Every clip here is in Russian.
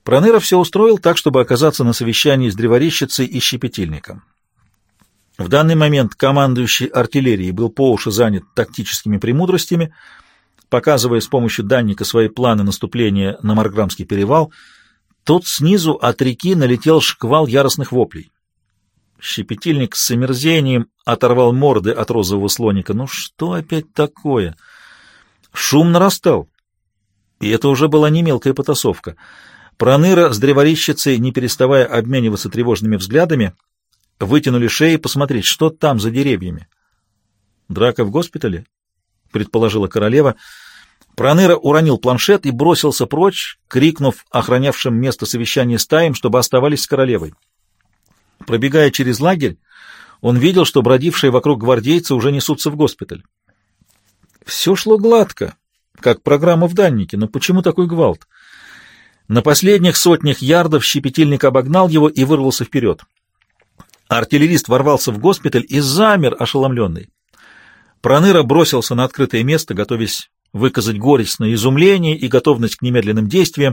Проныра все устроил так, чтобы оказаться на совещании с древарищицей и щепетильником. В данный момент командующий артиллерией был по уши занят тактическими премудростями, показывая с помощью данника свои планы наступления на Марграмский перевал. Тут снизу от реки налетел шквал яростных воплей. Щепетильник с омерзением оторвал морды от розового слоника. Ну что опять такое? Шум нарастал, и это уже была не мелкая потасовка. Проныра с древарищицей, не переставая обмениваться тревожными взглядами, вытянули шеи посмотреть, что там за деревьями. «Драка в госпитале?» — предположила королева. Проныра уронил планшет и бросился прочь, крикнув охранявшим место совещания стаям, чтобы оставались с королевой. Пробегая через лагерь, он видел, что бродившие вокруг гвардейцы уже несутся в госпиталь. Все шло гладко, как программа в даннике, но почему такой гвалт? На последних сотнях ярдов щепетильник обогнал его и вырвался вперед. Артиллерист ворвался в госпиталь и замер, ошеломленный. Проныра бросился на открытое место, готовясь выказать горестное изумление и готовность к немедленным действиям.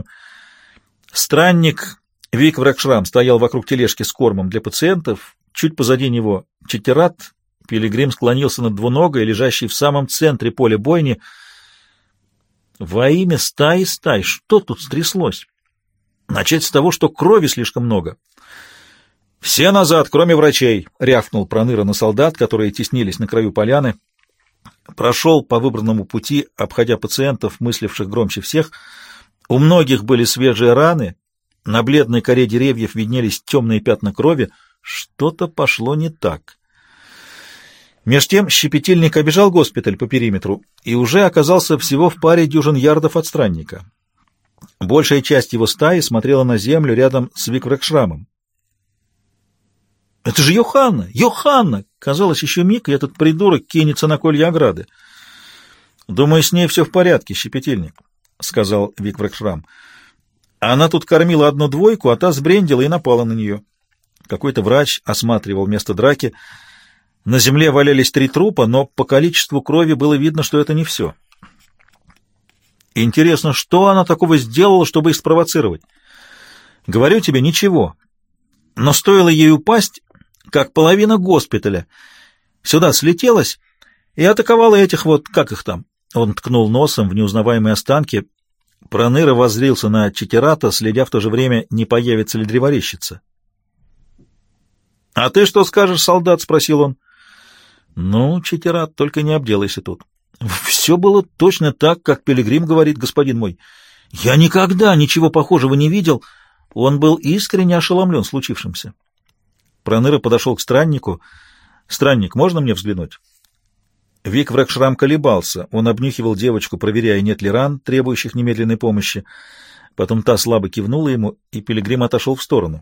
Странник Виквракшрам стоял вокруг тележки с кормом для пациентов. Чуть позади него Читерат. Пилигрим склонился над двуногой, лежащей в самом центре поля бойни. Во имя стай, что тут стряслось? Начать с того, что крови слишком много. «Все назад, кроме врачей!» — рявкнул Проныра на солдат, которые теснились на краю поляны. Прошел по выбранному пути, обходя пациентов, мысливших громче всех. У многих были свежие раны, на бледной коре деревьев виднелись темные пятна крови. Что-то пошло не так. Меж тем щепетильник обежал госпиталь по периметру и уже оказался всего в паре дюжин ярдов от странника. Большая часть его стаи смотрела на землю рядом с Виквракшрамом. «Это же Йоханна! Йоханна!» Казалось, еще миг, и этот придурок кинется на колья ограды. «Думаю, с ней все в порядке, щепетильник», — сказал Виквракшрам. «Она тут кормила одну двойку, а та сбрендила и напала на нее». Какой-то врач осматривал место драки. На земле валялись 3 трупа, но по количеству крови было видно, что это не все. «Интересно, что она такого сделала, чтобы их спровоцировать?» «Говорю тебе, ничего. Но стоило ей упасть, как половина госпиталя сюда слетелась и атаковала этих вот, как их там?» Он ткнул носом в неузнаваемые останки. Проныра воззрился на Читерата, следя в то же время, не появится ли древарищица. «А ты что скажешь, солдат?» — спросил он. «Ну, Читерат, только не обделайся тут. Все было точно так, как Пилигрим говорит, господин мой. Я никогда ничего похожего не видел». Он был искренне ошеломлен случившимся. Проныра подошел к страннику. «Странник, можно мне взглянуть?» Виквракшрам колебался. Он обнюхивал девочку, проверяя, нет ли ран, требующих немедленной помощи. Потом та слабо кивнула ему, и Пилигрим отошел в сторону.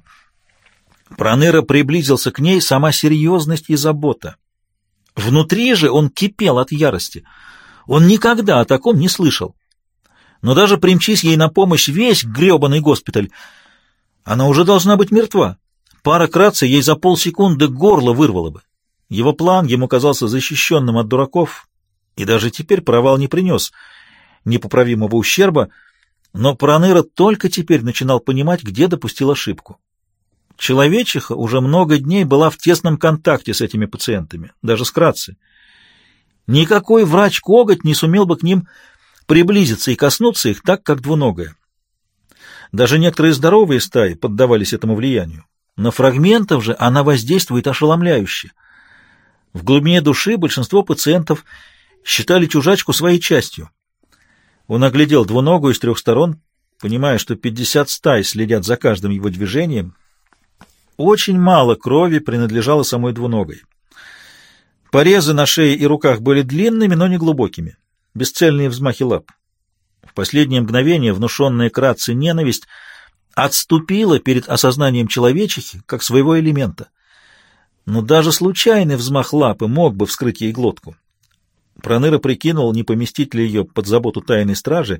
Проныра приблизился к ней, сама серьезность и забота. Внутри же он кипел от ярости. Он никогда о таком не слышал. Но даже примчись ей на помощь весь гребаный госпиталь, она уже должна быть мертва. Пара краций ей за полсекунды горло вырвало бы. Его план ему казался защищенным от дураков, и даже теперь провал не принес непоправимого ущерба, но Проныра только теперь начинал понимать, где допустил ошибку. Человечиха уже много дней была в тесном контакте с этими пациентами, даже с краци. Никакой врач-коготь не сумел бы к ним приблизиться и коснуться их так, как двуногая. Даже некоторые здоровые стаи поддавались этому влиянию. На фрагментов же она воздействует ошеломляюще. В глубине души большинство пациентов считали чужачку своей частью. Он оглядел двуногую с 3 сторон, понимая, что 50 стай следят за каждым его движением. Очень мало крови принадлежало самой двуногой. Порезы на шее и руках были длинными, но не глубокими, бесцельные взмахи лап. В последнее мгновение внушенная Краци ненависть отступила перед осознанием человечихи как своего элемента. Но даже случайный взмах лапы мог бы вскрыть ей глотку. Проныра прикинул, не поместить ли ее под заботу тайной стражи.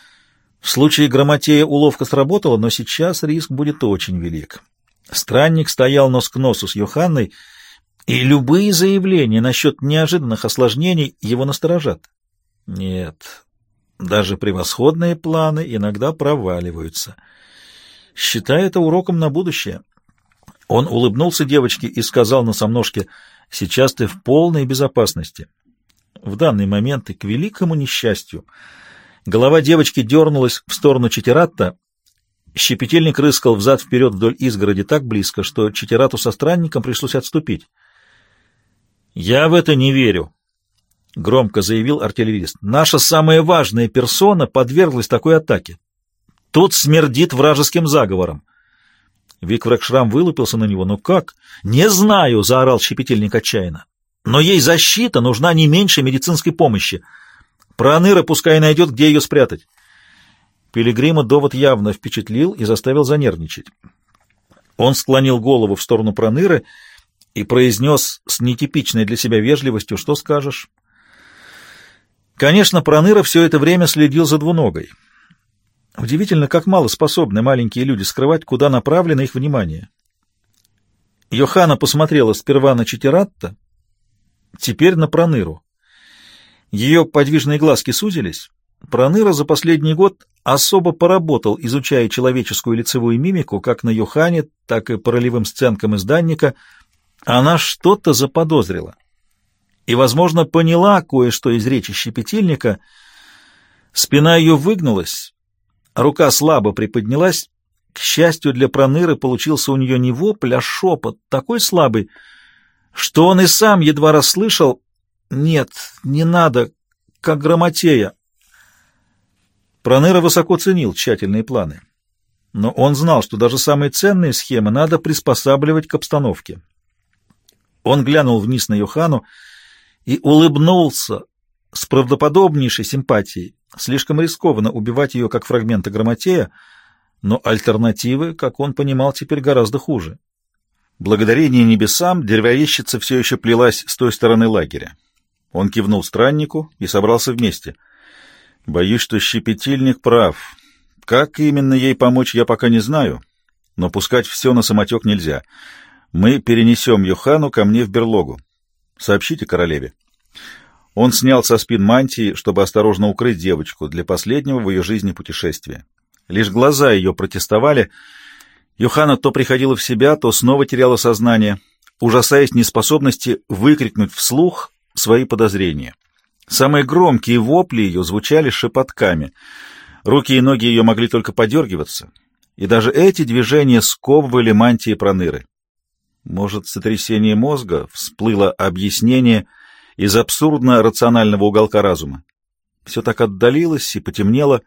В случае Грамотея уловка сработала, но сейчас риск будет очень велик. Странник стоял нос к носу с Йоханной, и любые заявления насчет неожиданных осложнений его насторожат. Нет, даже превосходные планы иногда проваливаются. Считай это уроком на будущее. Он улыбнулся девочке и сказал на сомножке: «Сейчас ты в полной безопасности». В данный момент и к великому несчастью голова девочки дернулась в сторону Читератта. Щепетильник рыскал взад-вперед вдоль изгороди так близко, что Читерату со странником пришлось отступить. «Я в это не верю», — громко заявил артиллерист. «Наша самая важная персона подверглась такой атаке. Тут смердит вражеским заговором». Викврек-Шрам вылупился на него. «Но как?» «Не знаю», — заорал щепетильник отчаянно. «Но ей защита нужна не меньше медицинской помощи. Проныра пускай найдет, где ее спрятать». Пилигрима довод явно впечатлил и заставил занервничать. Он склонил голову в сторону Проныры и произнес с нетипичной для себя вежливостью: «Что скажешь?» Конечно, Проныра все это время следил за двуногой. Удивительно, как мало способны маленькие люди скрывать, куда направлено их внимание. Йоханна посмотрела сперва на Читератта, теперь на Проныру. Ее подвижные глазки сузились. Проныра за последний год особо поработал, изучая человеческую лицевую мимику, как на Йоханне, так и по ролевым сценкам из Данника. Она что-то заподозрила и, возможно, поняла кое-что из речи щепетильника. Спина ее выгнулась, рука слабо приподнялась. К счастью для Проныры, получился у нее не вопль, а шепот, такой слабый, что он и сам едва расслышал: «Нет, не надо, как Грамотея». Проныра высоко ценил тщательные планы, но он знал, что даже самые ценные схемы надо приспосабливать к обстановке. Он глянул вниз на Йоханну и улыбнулся с правдоподобнейшей симпатией. Слишком рискованно убивать ее как фрагменты Грамотея, но альтернативы, как он понимал, теперь гораздо хуже. Благодарение небесам деревящица все еще плелась с той стороны лагеря. Он кивнул страннику и собрался вместе. «Боюсь, что щепетильник прав. Как именно ей помочь, я пока не знаю, но пускать все на самотек нельзя. Мы перенесем Йоханну ко мне в берлогу. Сообщите королеве». Он снял со спин мантии, чтобы осторожно укрыть девочку для последнего в ее жизни путешествия. Лишь глаза ее протестовали. Йоханна то приходила в себя, то снова теряла сознание, ужасаясь неспособности выкрикнуть вслух свои подозрения. Самые громкие вопли ее звучали шепотками. Руки и ноги ее могли только подергиваться, и даже эти движения сковывали мантии Проныры. Может, сотрясение мозга? Всплыло объяснение из абсурдно-рационального уголка разума. Все так отдалилось и потемнело.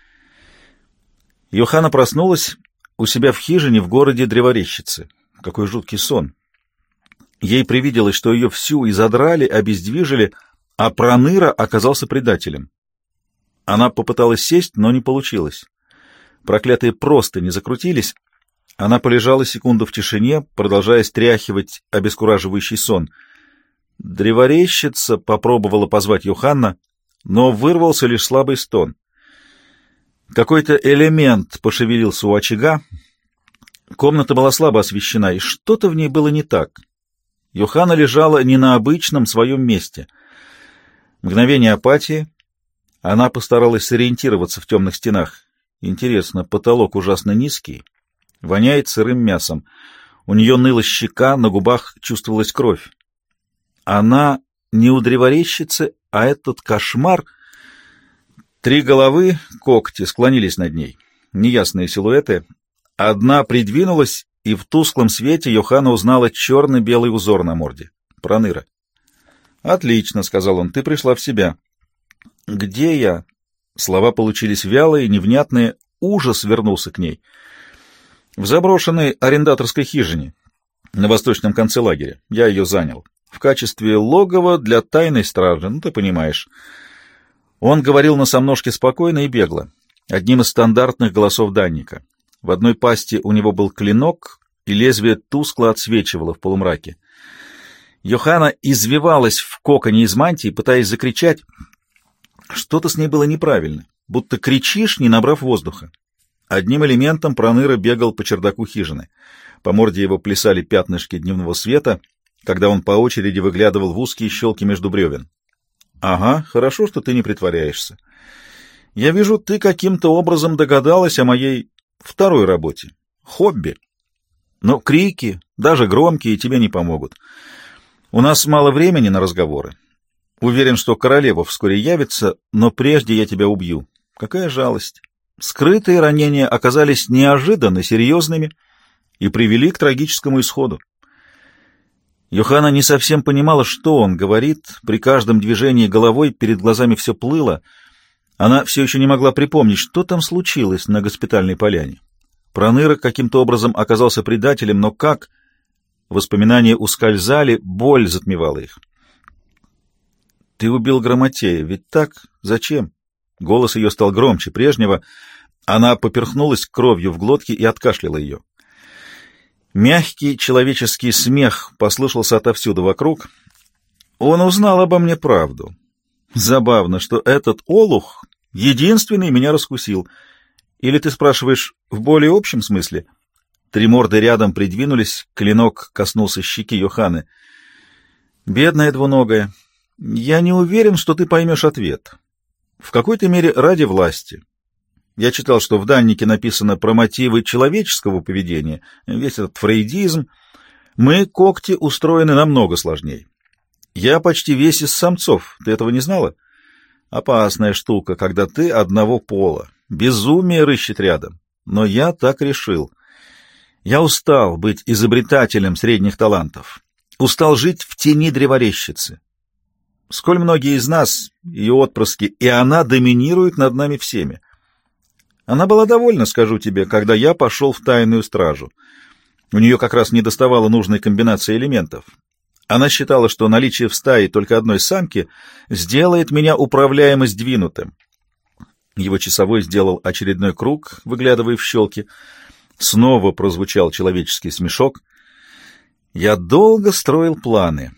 Йоханна проснулась у себя в хижине в городе Древорещицы. Какой жуткий сон! Ей привиделось, что ее всю изодрали, обездвижили, а Проныра оказался предателем. Она попыталась сесть, но не получилось. Проклятые простыни закрутились. Она полежала секунду в тишине, продолжая стряхивать обескураживающий сон. Древорещица попробовала позвать Йоханна, но вырвался лишь слабый стон. Какой-то элемент пошевелился у очага. Комната была слабо освещена, и что-то в ней было не так. Йоханна лежала не на обычном своем месте. Мгновение апатии. Она постаралась сориентироваться в темных стенах. Интересно, потолок ужасно низкий, воняет сырым мясом. У нее ныла щека, на губах чувствовалась кровь. Она не у Древорещицы, а этот кошмар... 3 головы, когти, склонились над ней. Неясные силуэты. Одна придвинулась, и в тусклом свете Йоханна узнала черно-белый узор на морде. Проныра. «Отлично», — сказал он, — «ты пришла в себя». «Где я?» Слова получились вялые, невнятные. Ужас вернулся к ней. «В заброшенной арендаторской хижине на восточном конце лагеря. Я ее занял. В качестве логова для тайной стражи, ну, ты понимаешь». Он говорил на сомножке спокойно и бегло, одним из стандартных голосов Данника. В одной пасти у него был клинок, и лезвие тускло отсвечивало в полумраке. Йоханна извивалась в коконе из мантии, пытаясь закричать. Что-то с ней было неправильно, будто кричишь, не набрав воздуха. Одним элементом Проныра бегал по чердаку хижины. По морде его плясали пятнышки дневного света, когда он по очереди выглядывал в узкие щелки между бревен. «Ага, хорошо, что ты не притворяешься. Я вижу, ты каким-то образом догадалась о моей второй работе Хобби. Но крики, даже громкие, тебе не помогут. У нас мало времени на разговоры. Уверен, что королева вскоре явится, но прежде я тебя убью. Какая жалость. Скрытые ранения оказались неожиданно серьезными и привели к трагическому исходу. Йоханна не совсем понимала, что он говорит. При каждом движении головой перед глазами все плыло. Она все еще не могла припомнить, что там случилось на госпитальной поляне. Проныра каким-то образом оказался предателем, но как? Воспоминания ускользали, боль затмевала их. «Ты убил Грамотея, ведь так? Зачем?» Голос ее стал громче прежнего. Она поперхнулась кровью в глотке и откашляла ее. Мягкий человеческий смех послышался отовсюду вокруг. Он узнал обо мне правду. Забавно, что этот олух единственный меня раскусил. Или ты спрашиваешь в более общем смысле? Три морды рядом придвинулись, клинок коснулся щеки Йоханны. «Бедная двуногая, я не уверен, что ты поймешь ответ. В какой-то мере ради власти. Я читал, что в Даннике написано про мотивы человеческого поведения, весь этот фрейдизм. Мы, когти, устроены намного сложнее. Я почти весь из самцов, ты этого не знала? Опасная штука, когда ты одного пола. Безумие рыщет рядом. Но я так решил. Я устал быть изобретателем средних талантов. Устал жить в тени древарещицы. Сколь многие из нас, ее отпрыски, и она доминирует над нами всеми. Она была довольна, скажу тебе, когда я пошел в тайную стражу. У нее как раз недоставало нужной комбинации элементов. Она считала, что наличие в стае только одной самки сделает меня управляемо сдвинутым. Его часовой сделал очередной круг, выглядывая в щелки. Снова прозвучал человеческий смешок. Я долго строил планы.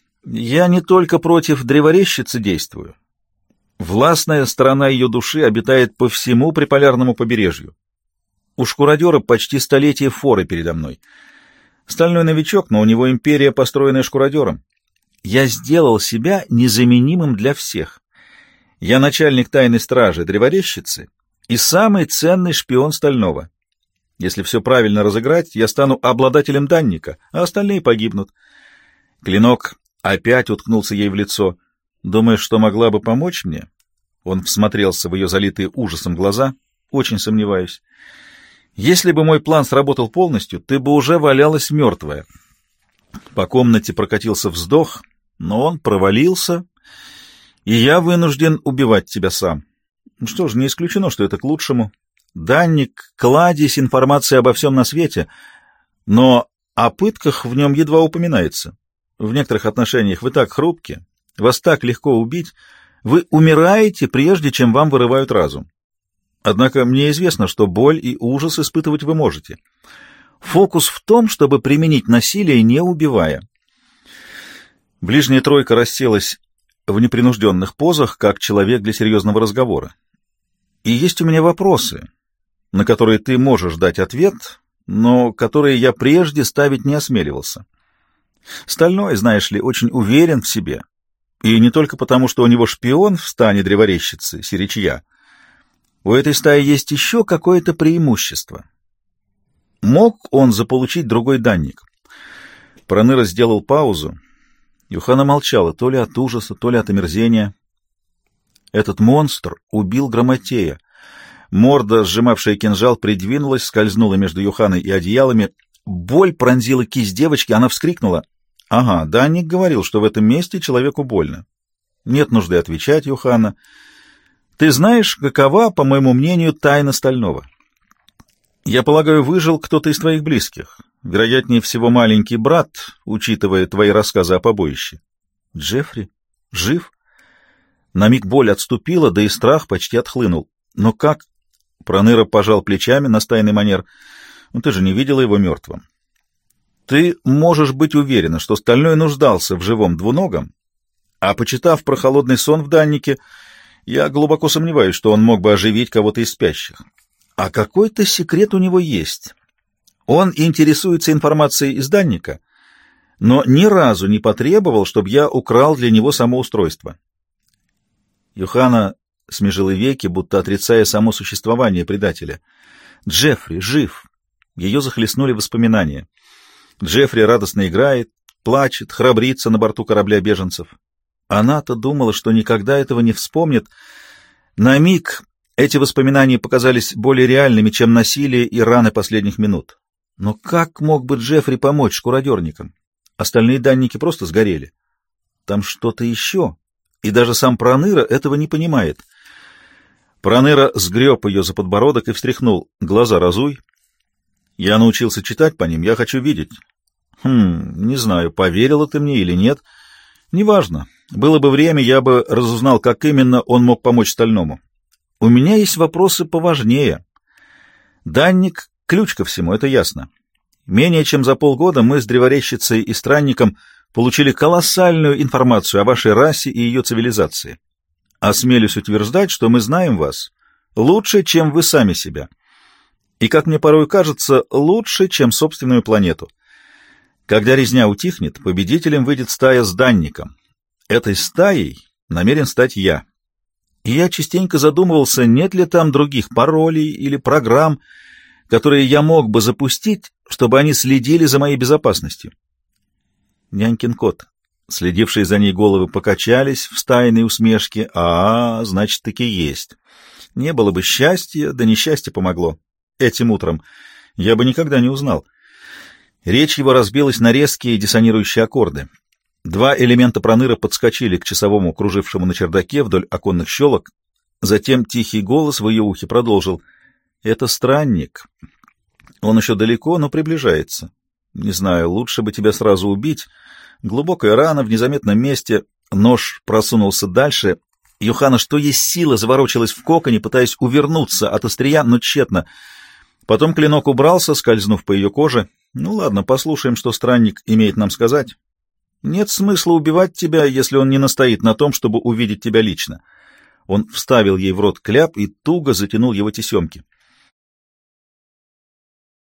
Я не только против древарещицы действую. Властная сторона ее души обитает по всему приполярному побережью. У шкуродера почти столетие форы передо мной. Стальной новичок, но у него империя, построенная шкуродером. Я сделал себя незаменимым для всех. Я начальник тайной стражи древарещицы и самый ценный шпион Стального. Если все правильно разыграть, я стану обладателем Данника, а остальные погибнут. Клинок опять уткнулся ей в лицо. «Думаешь, что могла бы помочь мне?» Он всмотрелся в ее залитые ужасом глаза. «Очень сомневаюсь. Если бы мой план сработал полностью, ты бы уже валялась мертвая». По комнате прокатился вздох, но он провалился, и я вынужден убивать тебя сам. Что ж, не исключено, что это к лучшему. Данник — кладезь информации обо всем на свете, но о пытках в нем едва упоминается. В некоторых отношениях вы так хрупки, вас так легко убить, вы умираете, прежде чем вам вырывают разум. Однако мне известно, что боль и ужас испытывать вы можете. Фокус в том, чтобы применить насилие, не убивая. Ближняя тройка расселась в непринужденных позах, как человек для серьезного разговора. И есть у меня вопросы, на которые ты можешь дать ответ, но которые я прежде ставить не осмеливался. Стальной, знаешь ли, очень уверен в себе. И не только потому, что у него шпион в стане древарещицы, сиричья. У этой стаи есть еще какое-то преимущество. Мог он заполучить другой данник? Проныра сделал паузу. Йоханна молчала, то ли от ужаса, то ли от омерзения. Этот монстр убил Грамотея. Морда, сжимавшая кинжал, придвинулась, скользнула между Йоханной и одеялами. Боль пронзила кисть девочки, она вскрикнула. Ага, Данник говорил, что в этом месте человеку больно. Нет нужды отвечать, Йоханна. Ты знаешь, какова, по моему мнению, тайна Стального? Я полагаю, выжил кто-то из твоих близких. Вероятнее всего, маленький брат, учитывая твои рассказы о побоище. Джеффри? Жив? На миг боль отступила, да и страх почти отхлынул. Но как? Проныра пожал плечами на стайный манер. Ну, ты же не видела его мертвым. Ты можешь быть уверена, что Стальной нуждался в живом двуногом, а, почитав про холодный сон в Даннике, я глубоко сомневаюсь, что он мог бы оживить кого-то из спящих. А какой-то секрет у него есть. Он интересуется информацией из Данника, но ни разу не потребовал, чтобы я украл для него самоустройство. Йоханна смежила веки, будто отрицая само существование предателя. Джеффри жив. Ее захлестнули воспоминания. Джеффри радостно играет, плачет, храбрится на борту корабля беженцев. Она-то думала, что никогда этого не вспомнит. На миг эти воспоминания показались более реальными, чем насилие и раны последних минут. Но как мог бы Джеффри помочь шкуродерникам? Остальные данники просто сгорели. Там что-то еще, и даже сам Проныра этого не понимает. Проныра сгреб ее за подбородок и встряхнул. Глаза разуй. Я научился читать по ним, я хочу видеть. Не знаю, поверила ты мне или нет. Неважно. Было бы время, я бы разузнал, как именно он мог помочь Стальному. У меня есть вопросы поважнее. Данник — ключ ко всему, это ясно. Менее чем за полгода мы с Древорезчицей и Странником получили колоссальную информацию о вашей расе и ее цивилизации. Осмелюсь утверждать, что мы знаем вас лучше, чем вы сами себя. И, как мне порой кажется, лучше, чем собственную планету. Когда резня утихнет, победителем выйдет стая с Данником. Этой стаей намерен стать я. И я частенько задумывался, нет ли там других паролей или программ, которые я мог бы запустить, чтобы они следили за моей безопасностью. Нянькин кот. Следившие за ней головы покачались в стайной усмешке. Значит, таки есть. Не было бы счастья, да несчастье помогло. Этим утром я бы никогда не узнал. Речь его разбилась на резкие диссонирующие аккорды. Два элемента Проныра подскочили к часовому, кружившему на чердаке вдоль оконных щелок. Затем тихий голос в ее ухе продолжил. «Это Странник. Он еще далеко, но приближается. Не знаю, лучше бы тебя сразу убить. Глубокая рана в незаметном месте. Нож просунулся дальше. Юхана, что есть сила, заворочилась в коконе, пытаясь увернуться от острия, но тщетно. Потом клинок убрался, скользнув по ее коже. Ну ладно, послушаем, что Странник имеет нам сказать. Нет смысла убивать тебя, если он не настоит на том, чтобы увидеть тебя лично». Он вставил ей в рот кляп и туго затянул его тесемки.